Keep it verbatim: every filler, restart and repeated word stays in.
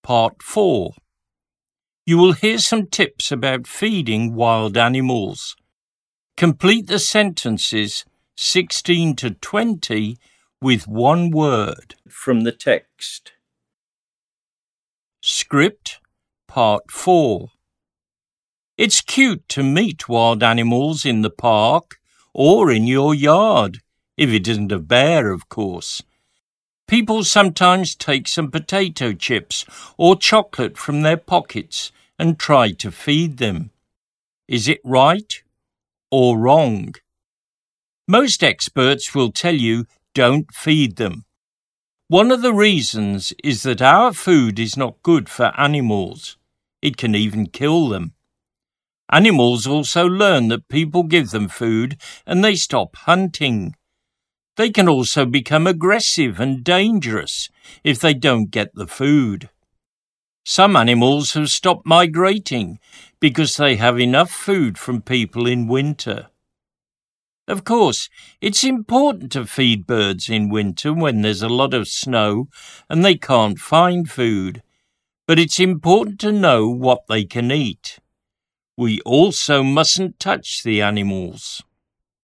Part four. You will hear some tips about feeding wild animals. Complete the sentences sixteen to twenty with one word from the text. Script Part four. It's cute to meet wild animals in the park or in your yard, if it isn't a bear, of course. People sometimes take some potato chips or chocolate from their pockets and try to feed them. Is it right or wrong? Most experts will tell you don't feed them. One of the reasons is that our food is not good for animals. It can even kill them. Animals also learn that people give them food and they stop hunting. They can also become aggressive and dangerous if they don't get the food. Some animals have stopped migrating because they have enough food from people in winter. Of course, it's important to feed birds in winter when there's a lot of snow and they can't find food, but it's important to know what they can eat. We also mustn't touch the animals.